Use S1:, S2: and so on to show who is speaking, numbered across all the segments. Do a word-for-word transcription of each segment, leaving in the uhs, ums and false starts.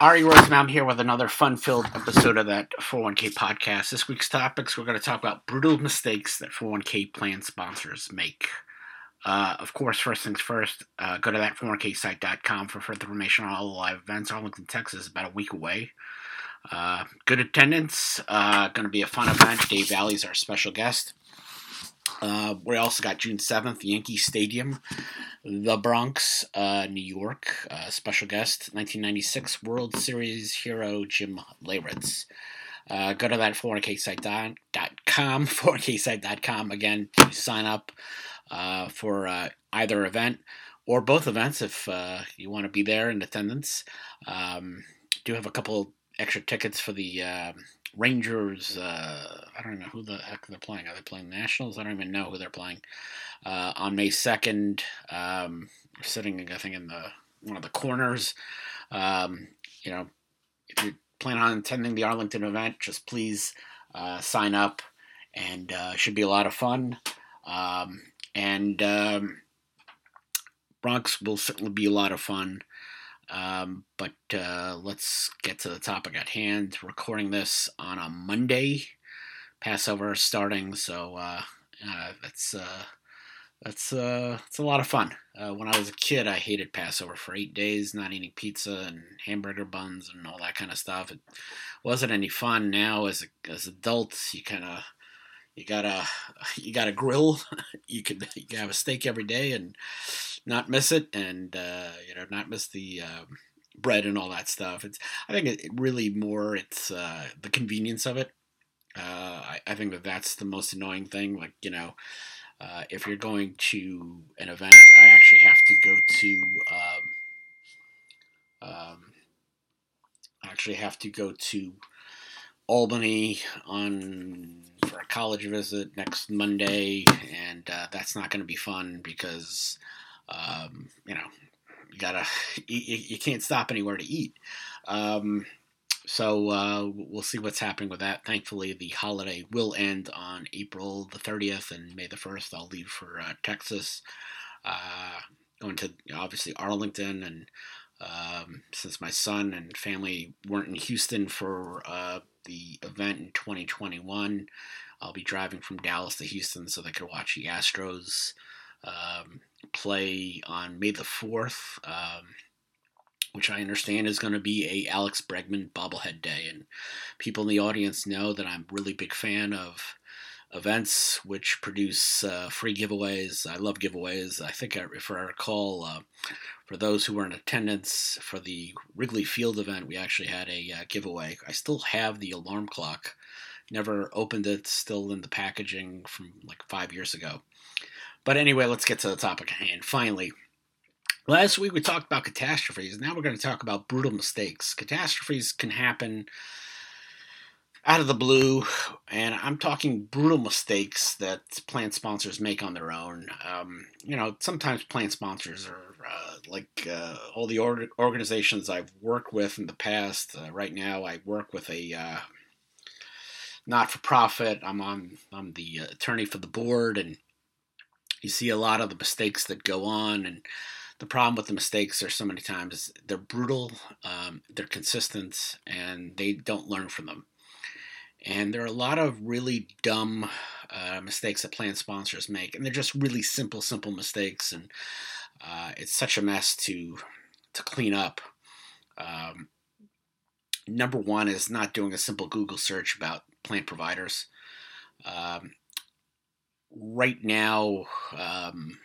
S1: Ari Rosenbaum here with another fun-filled episode of that four oh one k podcast. This week's topics, we're going to talk about brutal mistakes that four oh one k plan sponsors make. Uh, of course, first things first, uh, go to that four oh one k site dot com for further information on all the live events. Arlington, Texas is about a week away. Uh, good attendance, uh, going to be a fun event. Dave Valley's our special guest. Uh, we also got June seventh, Yankee Stadium, the Bronx, uh, New York. Uh, special guest, nineteen ninety-six World Series hero Jim Leyritz. Uh, go to that four oh one k site dot com, four oh one k site dot com. Again, sign up uh, for uh, either event or both events if uh, you want to be there in attendance. Um, do have a couple extra tickets for the uh, Rangers. Uh, I don't even know who the heck they're playing. Are they playing Nationals? I don't even know who they're playing. Uh, on May second, um, we're sitting, I think, in the one of the corners. Um, you know, if you plan on attending the Arlington event, just please uh, sign up, and uh, should be a lot of fun. Um, and um, Bronx will certainly be a lot of fun. Um, but uh, let's get to the topic at hand. Recording this on a Monday. Passover is starting, so uh, uh, that's uh, that's uh, it's a lot of fun. Uh, when I was a kid, I hated Passover for eight days, not eating pizza and hamburger buns and all that kind of stuff. It wasn't any fun. Now, as a, as adults, you kind of you gotta you gotta grill. you can you can have a steak every day and not miss it, and uh, you know not miss the um, bread and all that stuff. It's I think it, it really more it's uh, the convenience of it. Uh, I, I think that that's the most annoying thing. Like you know, uh, if you're going to an event, I actually have to go to. Um, um, I actually have to go to Albany on for a college visit next Monday, and uh, that's not going to be fun because. Um, you know, you gotta, you, you can't stop anywhere to eat. Um, so, uh, we'll see what's happening with that. Thankfully, the holiday will end on April the thirtieth, and May the first, I'll leave for, uh, Texas, uh, going to, obviously, Arlington, and, um, since my son and family weren't in Houston for, uh, the event in twenty twenty-one, I'll be driving from Dallas to Houston so they could watch the Astros, um, play on May the fourth, um, which I understand is going to be a Alex Bregman bobblehead day. And people in the audience know that I'm a really big fan of events which produce uh, free giveaways. I love giveaways. I think, I, if I recall, uh, for those who were in attendance for the Wrigley Field event, we actually had a uh, giveaway. I still have the alarm clock. Never opened it, still in the packaging from like five years ago. But anyway, let's get to the topic at hand. Finally, last week we talked about catastrophes. Now we're going to talk about brutal mistakes. Catastrophes can happen out of the blue, and I'm talking brutal mistakes that plan sponsors make on their own. Um, you know, sometimes plan sponsors are uh, like uh, all the or- organizations I've worked with in the past. Uh, right now, I work with a uh, not-for-profit. I'm on. I'm the attorney for the board, and you see a lot of the mistakes that go on, and the problem with the mistakes are so many times they're brutal, um, they're consistent, and they don't learn from them. And there are a lot of really dumb uh, mistakes that plan sponsors make, and they're just really simple, simple mistakes, and uh, it's such a mess to to clean up. Um, number one is not doing a simple Google search about plan providers. Um, Right now, um,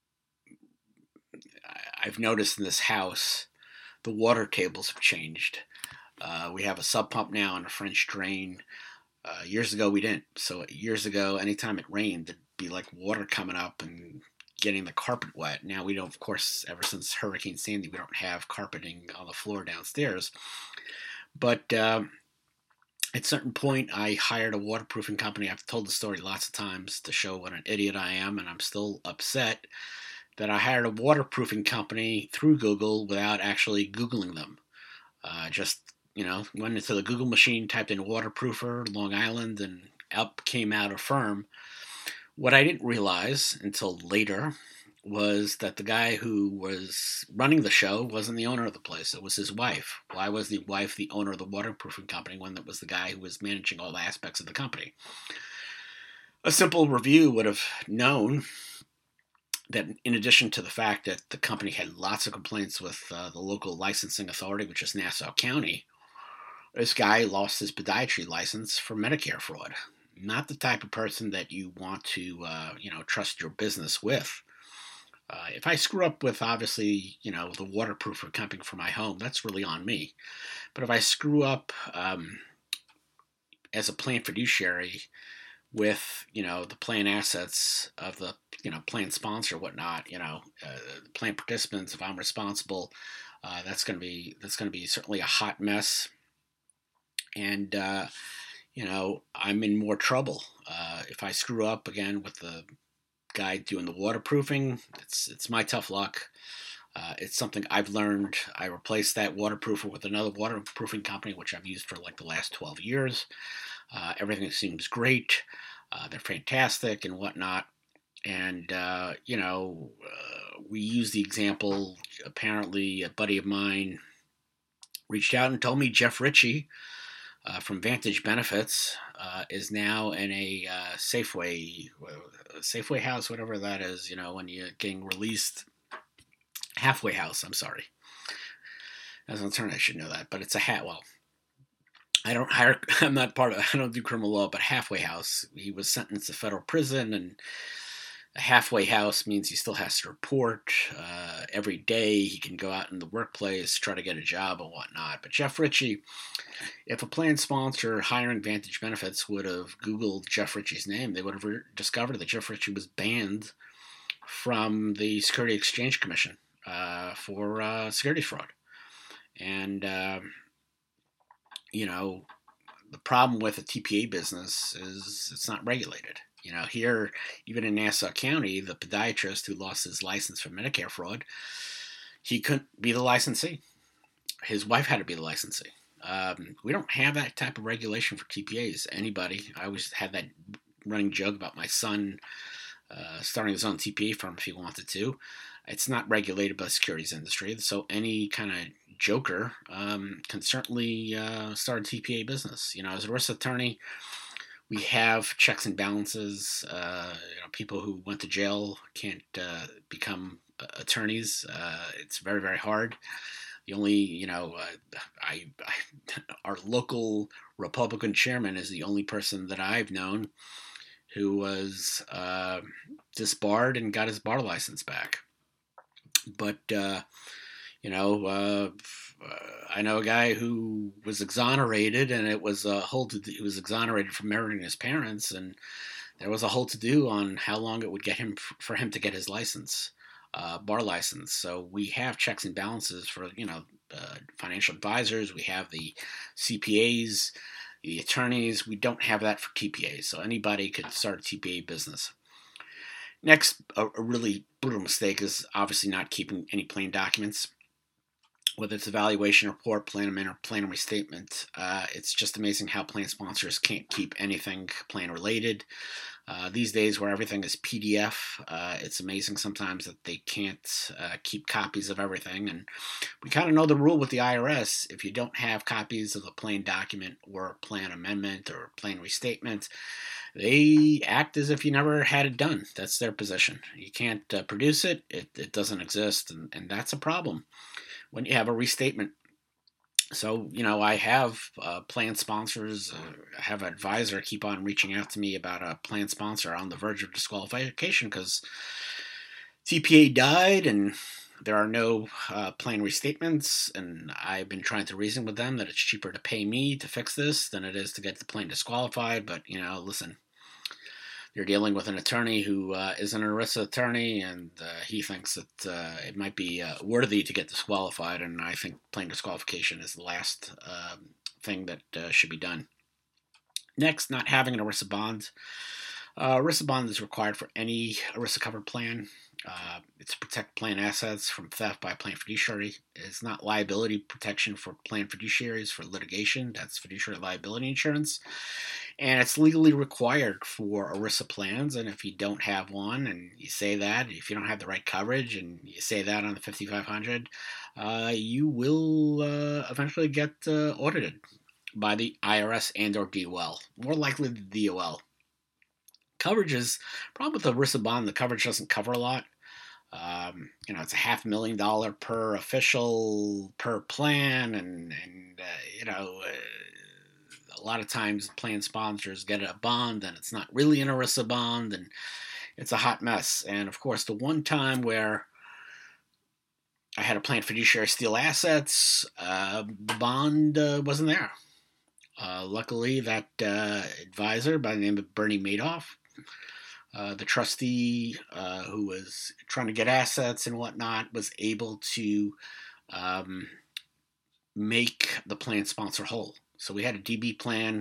S1: I've noticed in this house, the water tables have changed. Uh, we have a sub pump now and a French drain. Uh, years ago, we didn't. So years ago, anytime it rained, there'd be like water coming up and getting the carpet wet. Now we don't, of course, ever since Hurricane Sandy, we don't have carpeting on the floor downstairs. But um, at a certain point, I hired a waterproofing company. I've told the story lots of times to show what an idiot I am, and I'm still upset that I hired a waterproofing company through Google without actually Googling them. Uh, just, you know, went into the Google machine, typed in waterproofer, Long Island, and up came out a firm. What I didn't realize until later was that the guy who was running the show wasn't the owner of the place. It was his wife. Why was the wife the owner of the waterproofing company when it was the guy who was managing all aspects of the company? A simple review would have known that in addition to the fact that the company had lots of complaints with uh, the local licensing authority, which is Nassau County, this guy lost his podiatry license for Medicare fraud. Not the type of person that you want to, uh, you know, trust your business with. Uh, if I screw up with, obviously, you know, the waterproofer company for my home, that's really on me. But if I screw up um, as a plan fiduciary with, you know, the plan assets of the, you know, plan sponsor, whatnot, you know, uh, plan participants, if I'm responsible, uh, that's going to be, that's going to be certainly a hot mess. And, uh, you know, I'm in more trouble. Uh, if I screw up again with the guy doing the waterproofing, it's, it's my tough luck. Uh, it's something I've learned. I replaced that waterproofer with another waterproofing company, which I've used for like the last twelve years. Uh, everything seems great. Uh, they're fantastic and whatnot. And, uh, you know, uh, we use the example, apparently a buddy of mine reached out and told me Jeff Ritchie uh, from Vantage Benefits uh, is now in a uh, Safeway, Safeway house, whatever that is, you know, when you're getting released. Halfway house, I'm sorry. As an attorney, I should know that, but it's a hat. Well, I don't hire, I'm not part of, I don't do criminal law, but halfway house. He was sentenced to federal prison, and a halfway house means he still has to report uh, every day. He can go out in the workplace, try to get a job and whatnot. But Jeff Ritchie, if a plan sponsor hiring Vantage Benefits would have Googled Jeff Ritchie's name, they would have re- discovered that Jeff Ritchie was banned from the Security Exchange Commission uh, for uh, security fraud. And, uh, you know, the problem with a T P A business is it's not regulated. You know, here, even in Nassau County, the podiatrist who lost his license for Medicare fraud, he couldn't be the licensee. His wife had to be the licensee. Um, we don't have that type of regulation for T P As. Anybody, I always had that running joke about my son uh, starting his own T P A firm if he wanted to. It's not regulated by the securities industry, so any kind of joker um, can certainly uh, start a T P A business. You know, as a risk attorney, we have checks and balances. Uh, you know, people who went to jail can't uh, become uh, attorneys. Uh, it's very, very hard. The only, you know, uh, I, I, our local Republican chairman is the only person that I've known who was uh, disbarred and got his bar license back. But, uh, you know, uh, I know a guy who was exonerated, and it was a whole to do, he was exonerated from murdering his parents, and there was a whole to do on how long it would get him for him to get his license, uh, bar license. So we have checks and balances for, you know, uh, financial advisors. We have the C P As, the attorneys. We don't have that for T P As. So anybody could start a T P A business. Next, a, a really brutal mistake is obviously not keeping any plan documents. Whether it's a valuation report, plan amendment, or plan restatement, uh, it's just amazing how plan sponsors can't keep anything plan related. Uh, these days where everything is P D F, uh, it's amazing sometimes that they can't uh, keep copies of everything. And we kind of know the rule with the I R S. If you don't have copies of a plan document or plan amendment or plan restatement, they act as if you never had it done. That's their position. You can't uh, produce it. it. It doesn't exist, and, and that's a problem when you have a restatement. So, you know, I have uh, plan sponsors, uh, I have an advisor keep on reaching out to me about a plan sponsor on the verge of disqualification because T P A died and there are no uh, plan restatements, and I've been trying to reason with them that it's cheaper to pay me to fix this than it is to get the plan disqualified. But, you know, listen, you're dealing with an attorney who uh, isn't an ERISA attorney, and uh, he thinks that uh, it might be uh, worthy to get disqualified, and I think plain disqualification is the last uh, thing that uh, should be done. Next, not having an ERISA bond. Uh, ERISA bond is required for any ERISA covered plan. Uh, it's to protect plan assets from theft by a plan fiduciary. It's not liability protection for plan fiduciaries for litigation. That's fiduciary liability insurance. And it's legally required for ERISA plans. And if you don't have one and you say that, if you don't have the right coverage and you say that on the fifty-five hundred, uh, you will uh, eventually get uh, audited by the I R S and or D O L. More likely the D O L. Coverage is, problem with the ERISA bond, the coverage doesn't cover a lot. Um, you know, it's a half million dollar per official per plan, and and uh, you know, uh, a lot of times plan sponsors get a bond, and it's not really an ERISA bond, and it's a hot mess. And of course, the one time where I had a plan fiduciary steal assets, uh, the bond uh, wasn't there. Uh, luckily, that uh, advisor by the name of Bernie Madoff, Uh, the trustee uh, who was trying to get assets and whatnot, was able to um, make the plan sponsor whole. So we had a D B plan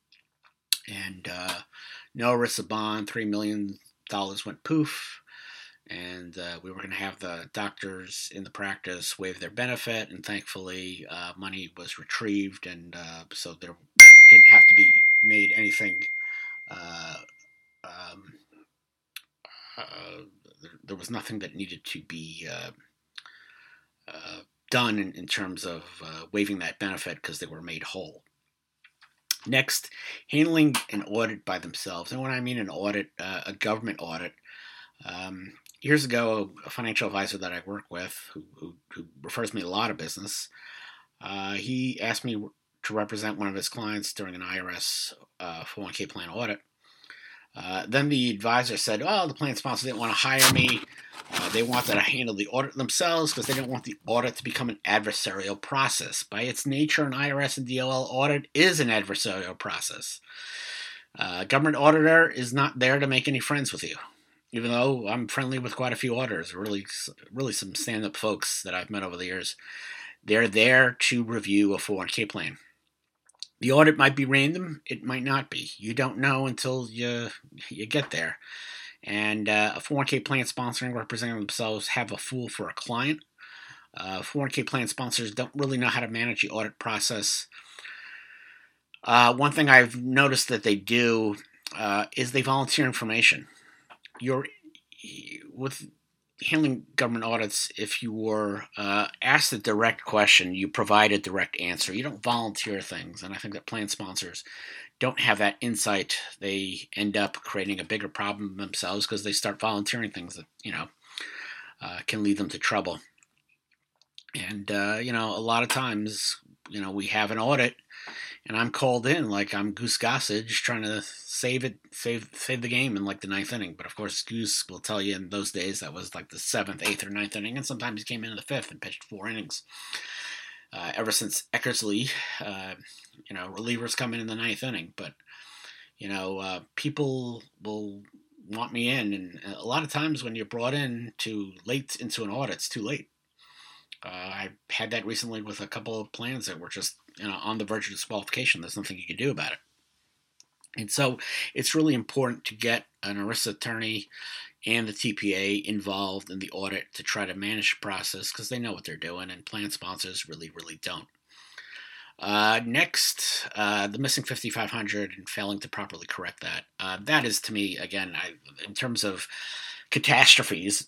S1: and uh, no ERISA bond, three million dollars went poof. And uh, we were going to have the doctors in the practice waive their benefit, and thankfully uh, money was retrieved, and uh, so there didn't have to be made anything uh, um, Uh, there, there was nothing that needed to be uh, uh, done in, in terms of uh, waiving that benefit because they were made whole. Next, handling an audit by themselves. And when I mean an audit, uh, a government audit. Um, years ago, a financial advisor that I work with, who, who, who refers me a lot of business, uh, he asked me to represent one of his clients during an I R S uh, four oh one k plan audit. Uh, then the advisor said, oh, the plan sponsor didn't want to hire me. Uh, they wanted to handle the audit themselves because they didn't want the audit to become an adversarial process. By its nature, an I R S and D O L audit is an adversarial process. Uh, government auditor is not there to make any friends with you, even though I'm friendly with quite a few auditors, really, really some stand-up folks that I've met over the years. They're there to review a four oh one k plan. The audit might be random. It might not be. You don't know until you you get there. And uh, a four oh one k plan sponsoring representing themselves have a fool for a client. Uh, four oh one k plan sponsors don't really know how to manage the audit process. Uh, one thing I've noticed that they do uh, is they volunteer information. You're with handling government audits, if you were uh, asked a direct question, you provide a direct answer. You don't volunteer things, and I think that plan sponsors don't have that insight. They end up creating a bigger problem themselves because they start volunteering things that, you know, uh, can lead them to trouble. And, uh, you know, a lot of times, you know, we have an audit, and I'm called in like I'm Goose Gossage trying to save it, save save the game in like the ninth inning. But of course, Goose will tell you in those days that was like the seventh, eighth, or ninth inning, and sometimes he came in the fifth and pitched four innings. Uh, ever since Eckersley, uh, you know, relievers come in in the ninth inning. But you know, uh, people will want me in, and a lot of times when you're brought in too late into an audit, it's too late. Uh, I had that recently with a couple of plans that were just, you know, on the verge of disqualification. There's nothing you can do about it. And so it's really important to get an ERISA attorney and the T P A involved in the audit to try to manage the process because they know what they're doing, and plan sponsors really, really don't. Uh, next, uh, the missing fifty-five hundred and failing to properly correct that. Uh, that is, to me, again, I, in terms of catastrophes,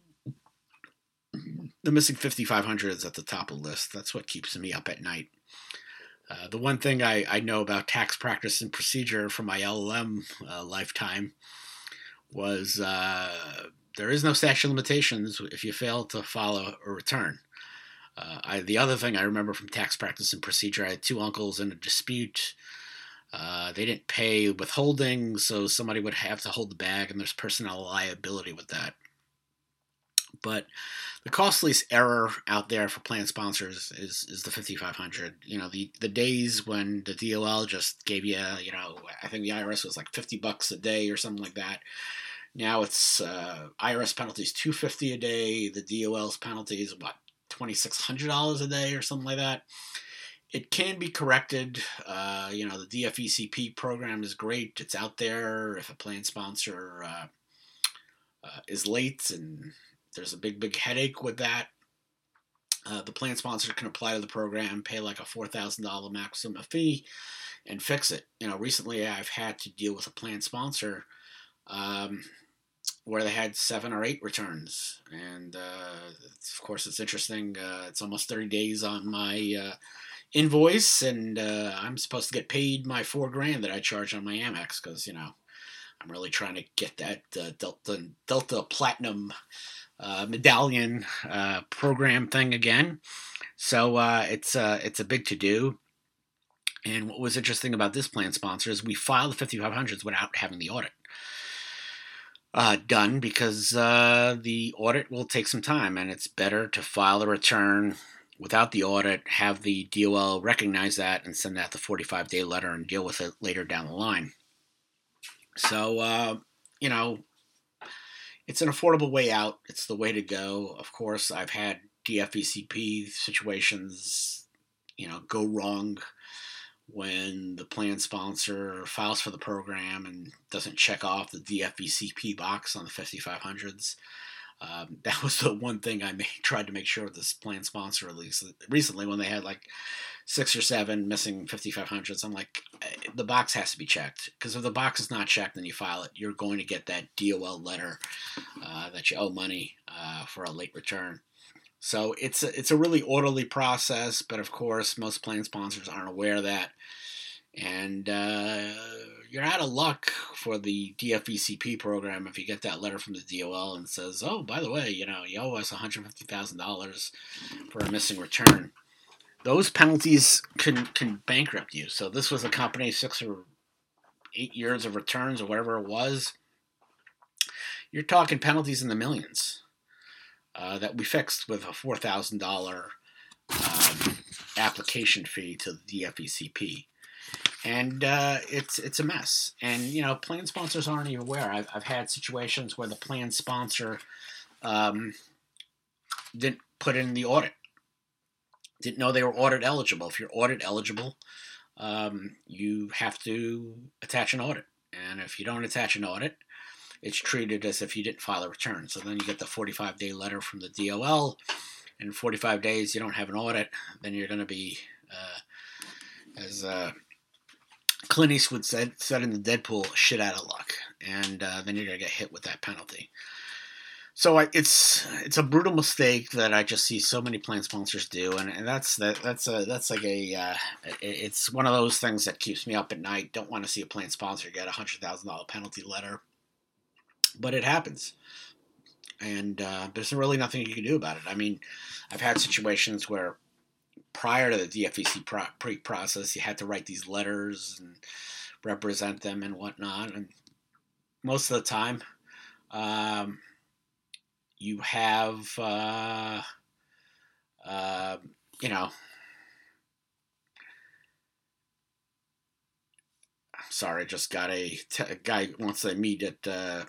S1: the missing fifty-five hundred is at the top of the list. That's what keeps me up at night. Uh, the one thing I, I know about tax practice and procedure from my L L M uh, lifetime was uh, there is no statute of limitations if you fail to file a return. Uh, I, the other thing I remember from tax practice and procedure, I had two uncles in a dispute. Uh, they didn't pay withholding, so somebody would have to hold the bag, and there's personnel liability with that. But the costliest error out there for plan sponsors is is the fifty-five hundred. You know, the, the days when the D O L just gave you, you know, I think the I R S was like fifty bucks a day or something like that. Now it's uh, I R S penalties two hundred fifty dollars a day. The D O L's penalties, what, twenty-six hundred dollars a day or something like that. It can be corrected. Uh, you know, the D F E C P program is great. It's out there. If a plan sponsor uh, uh, is late, and there's a big, big headache with that. Uh, the plan sponsor can apply to the program, pay like a four thousand dollars maximum fee, and fix it. You know, recently I've had to deal with a plan sponsor um, where they had seven or eight returns, and uh, of course it's interesting. Uh, it's almost thirty days on my uh, invoice, and uh, I'm supposed to get paid my four grand that I charge on my Amex because you know I'm really trying to get that uh, Delta Delta Platinum uh, medallion uh, program thing again. So uh, it's uh, it's a big to do. And what was interesting about this plan sponsor is we filed the fifty-five hundreds without having the audit uh, done because uh, the audit will take some time, and it's better to file the return without the audit, have the D O L recognize that, and send out the forty-five day letter and deal with it later down the line. So, uh, you know, it's an affordable way out. It's the way to go. Of course, I've had D F E C P situations, you know, go wrong when the plan sponsor files for the program and doesn't check off the D F E C P box on the fifty-five hundreds. Um, that was the one thing I made, tried to make sure this plan sponsor released recently when they had like six or seven missing fifty-five hundreds. I'm like, the box has to be checked because if the box is not checked and you file it, you're going to get that D O L letter uh, that you owe money uh, for a late return. So it's a, it's a really orderly process, but of course most plan sponsors aren't aware of that. And uh, you're out of luck for the D F E C P program if you get that letter from the D O L and says, oh, by the way, you know, you owe us one hundred fifty thousand dollars for a missing return. Those penalties can, can bankrupt you. So this was a company, six or eight years of returns or whatever it was. You're talking penalties in the millions uh, that we fixed with a four thousand dollars um, application fee to the D F E C P. And uh, it's it's a mess. And, you know, plan sponsors aren't even aware. I've, I've had situations where the plan sponsor um, didn't put in the audit. Didn't know they were audit eligible. If you're audit eligible, um, you have to attach an audit. And if you don't attach an audit, it's treated as if you didn't file a return. So then you get the forty-five day letter from the D O L. And in forty-five days, you don't have an audit. Then you're going to be, uh, as... Uh, Clint Eastwood said, said in the Deadpool, shit out of luck. And uh, then you're going to get hit with that penalty. So I, it's it's a brutal mistake that I just see so many plan sponsors do. And, and that's that, that's a, that's like a, uh, it's one of those things that keeps me up at night. Don't want to see a plan sponsor get a one hundred thousand dollars penalty letter. But it happens. And uh, there's really nothing you can do about it. I mean, I've had situations where prior to the D F E C P process, you had to write these letters and represent them and whatnot. And most of the time, um, you have, uh, uh, you know, I'm sorry, I just got a, t- a guy wants to meet at, uh,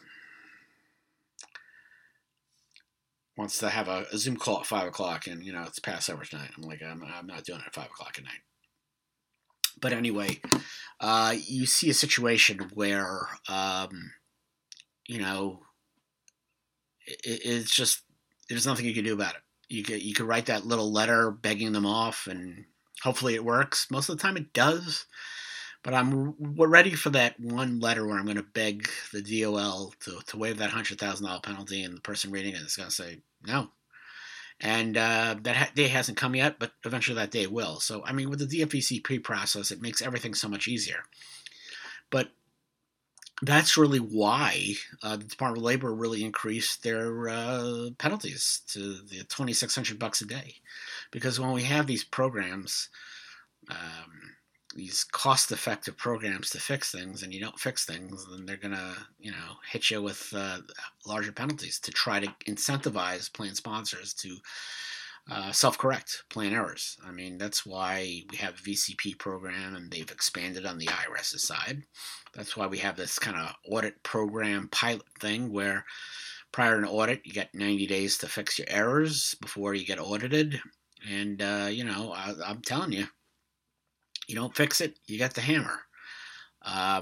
S1: wants to have a, a Zoom call at five o'clock, and, you know, it's past hours tonight. I'm like, I'm, I'm not doing it at five o'clock at night. But anyway, uh, you see a situation where, um, you know, it, it's just, there's nothing you can do about it. You could, you could write that little letter begging them off, and hopefully it works. Most of the time it does. But I'm we're ready for that one letter where I'm going to beg the D O L to, to waive that one hundred thousand dollars penalty, and the person reading it is going to say no. And uh, that ha- day hasn't come yet, but eventually that day will. So, I mean, with the D F E C P process, it makes everything so much easier. But that's really why uh, the Department of Labor really increased their uh, penalties to the twenty-six hundred bucks a day. Because when we have these programs... Um, these cost-effective programs to fix things, and you don't fix things, then they're going to, you know, hit you with uh, larger penalties to try to incentivize plan sponsors to uh, self-correct plan errors. I mean, that's why we have a V C P program, and they've expanded on the IRS's side. That's why we have this kind of audit program pilot thing where prior to an audit, you get ninety days to fix your errors before you get audited. And, uh, you know, I, I'm telling you, you don't fix it, you get the hammer. Um,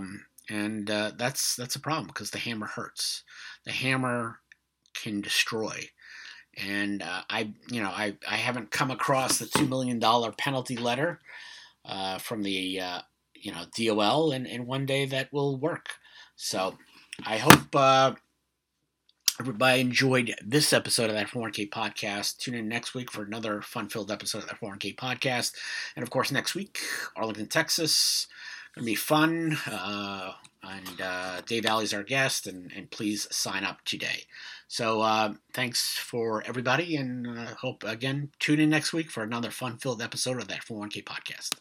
S1: and uh, that's that's a problem because the hammer hurts. The hammer can destroy. And uh, I, you know, I, I haven't come across the two million dollar penalty letter uh, from the, uh, you know, D O L, and, and one day that will work. So I hope uh, everybody enjoyed this episode of that four one K podcast. Tune in next week for another fun-filled episode of that four one K podcast. And of course, next week, Arlington, Texas. Going to be fun. Uh, and uh, Dave Alley's our guest, and, and please sign up today. So uh, thanks for everybody, and uh, hope, again, tune in next week for another fun-filled episode of that four one K podcast.